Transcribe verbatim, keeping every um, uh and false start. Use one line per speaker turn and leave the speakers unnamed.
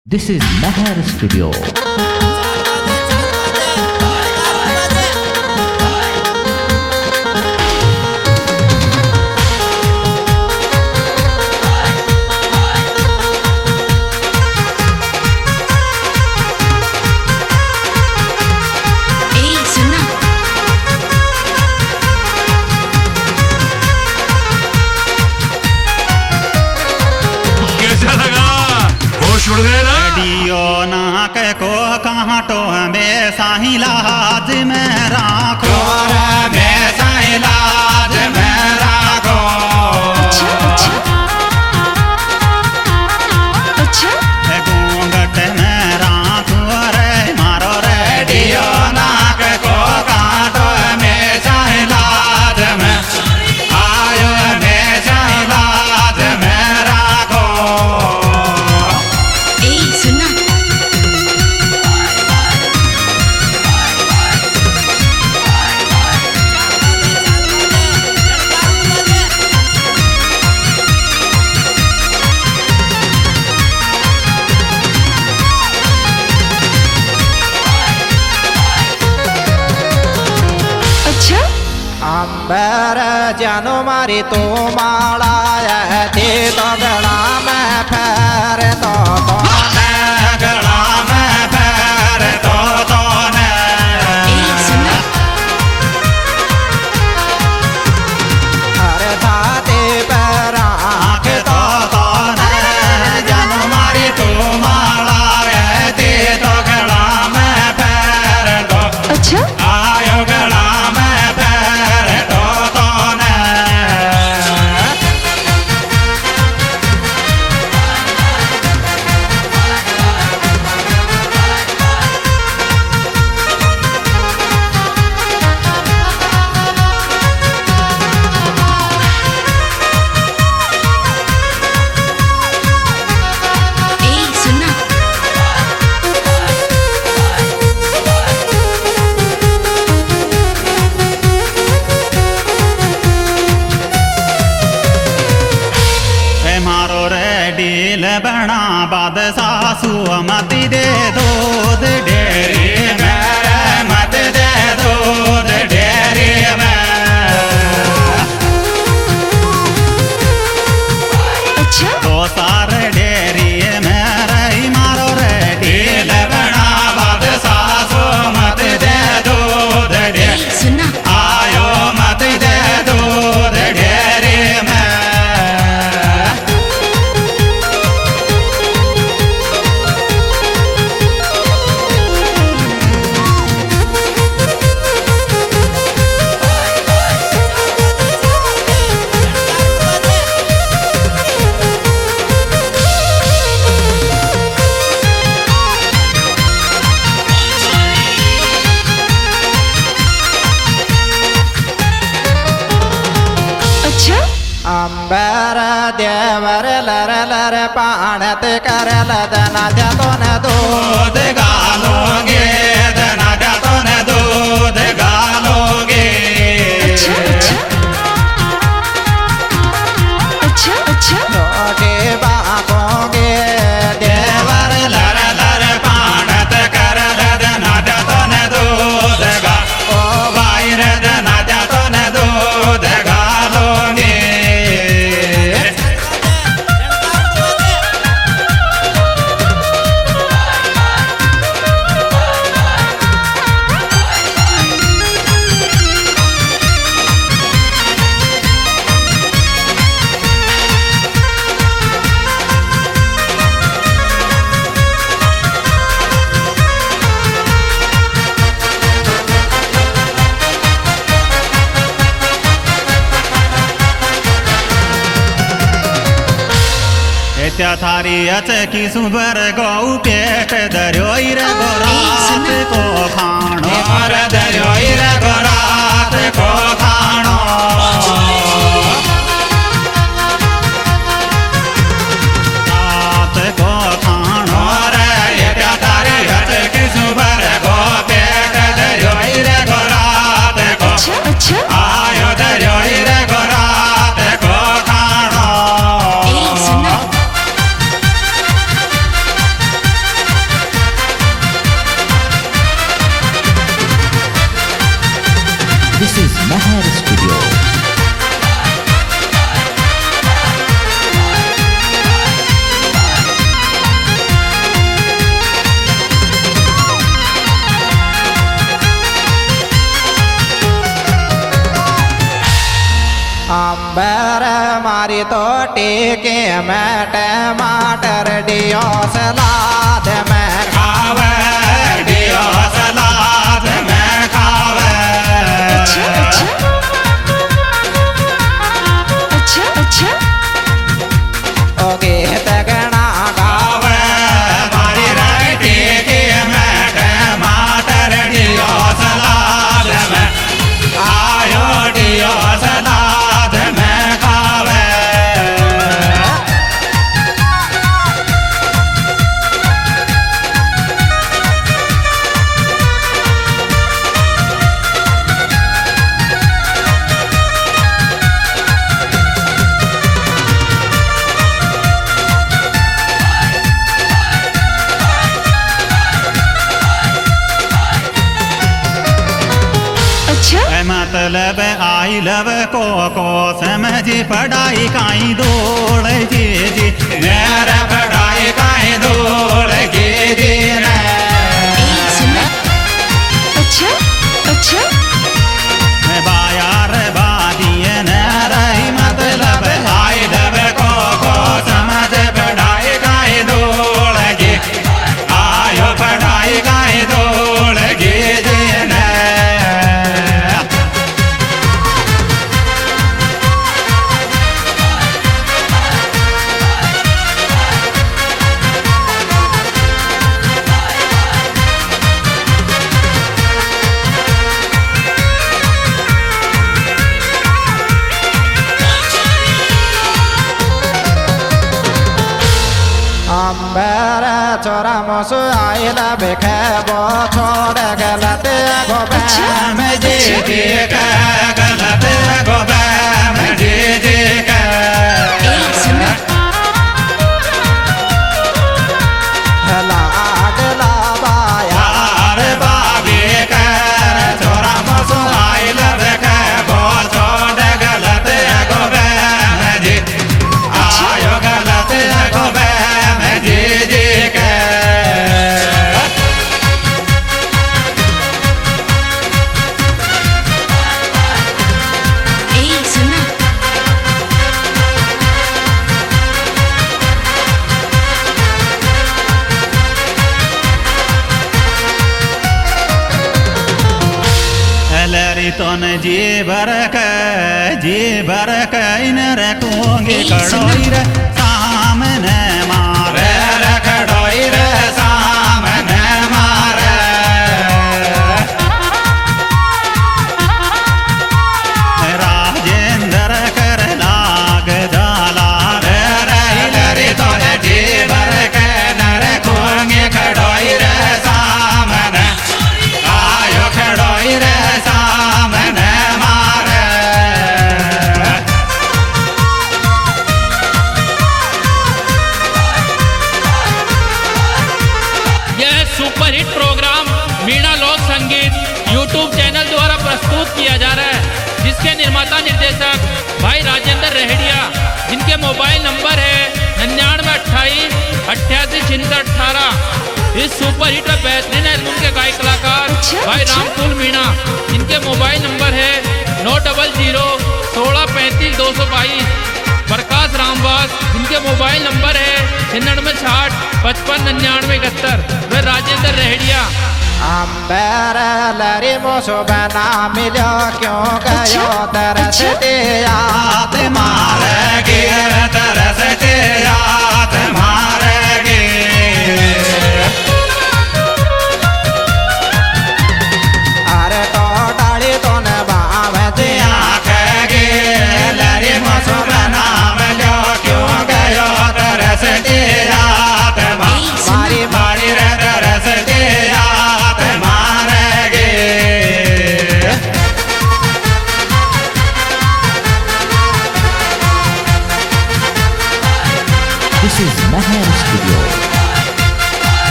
This is Meher Studio.
Radio नाक को कांटो में साही लाज में राखो में साही लाज में राखो। अच्छा अच्छा घूंघट में राखो रे मारो रेडियो नाक को कांटो में साही लाज में आयो में साही लाज में राखो।
अंबर जानो मारी तो माला थी तो गला में फेर तो तो
गला में फेर तो तो ने
अरे धाते पर आँख
तो तो ने जानो मारी तो माला थी तो गला में फेर तो। अच्छा आयो गला में फेर तो तो ने। मारो रेडील बना बाद सासू मत दे दूध डेरी में मत दे दूध डेरी में। अच्छा दो सारे डेरी में रही मारो रेडील बना बाद सासू मत दे दूध डेरी आयो मत दे दूध डेरी में।
अंबर देवर लर लर पाणत कर लदना जतो न दूध
गालोगे दना जतो न दूध गालोगे। अच्छा अच्छा अच्छा
लोटे बापोगे
देवर लर लर पाणत कर लदना जतो न दूध गा ओ बायर दना जतो न दूध गालोगे। त्या थारी अचकी सुबर गौ पेट दर्योई रे गोरात को खाणो रे दर्योई रे गोरात को खाणो। रात को खाणो रे त्या थारी अचकी सुबर गौ पेट दर्योई रे गोरात को आयो दर्योई रे गोरात को खाणो।
मारी तो टेके में टमाटर डियो सलाद में
खावे डियो सलाद में खावे
अच्छा अच्छा अच्छा अच्छा
ओ गीत गणा
खावे मारी रेटी के में टमाटर डियो सलाद में आयो डियो सलाद में खावे
अच्छा
मतलब आई लव को को समझी पढ़ाई काई दौड़ जी जी मेरा पढ़ाई काई दौड़ जी जी रे
सुना अच्छा अच्छा
बायार बादिए न रही मतलब आई लव को को समझ पढ़ाई काई दौड़ जी आयो पढ़ाई काई दौड़ जी जी ने
अंबर चोरा मोसु आइल बेखे बो छोड़ गलत गोबे
मैं जी जी का गलत गोबे मैं जी जी का
सुना
हला अगला बाया
यार बाबी कर छोरा मसु आइल देखे बो छोड़ गलत गोबे मैं जी आयो गलत गोबे मैं जी जी का
सुना
लरी तोन जी बरक जी बरक इन रखोगे कड़ोई रे सामने मारे रखड़ोई रे सामने मारे राजेंद्र कर लाग जाला रे रही लरी तोन जी बरक न रखोगे कड़ोई रे सामने आयो खड़ोई रे सामने मारे
यह सुपरहिट प्रोग्राम मीणा लोक संगीत यूट्यूब चैनल द्वारा प्रस्तुत किया जा रहा है, जिसके निर्माता निर्देशक भाई राजेंद्र रहेड़िया, जिनके मोबाइल नंबर है निन्यानवे अट्ठाईस अट्ठासी छिहत्तर अठारह। इस सुपरहिट और बेहतरीन एल्बम के गायक कलाकार
अच्छा,
भाई
अच्छा।
रामकुल मीणा, जिनके मोबाइल नंबर है नौ डबल जीरो सोलह पैंतीस दो सौ बाईस। प्रकाश रामवास, जिनके मोबाइल नंबर है छिन्नवे छाठ पचपन निन्यानवे इकहत्तर। वे राजेंद्र रहेड़िया।
अंबर लरी मोसु बना मिलो क्यों गयो तरसते याद
मारे गिर तरसते याद मारे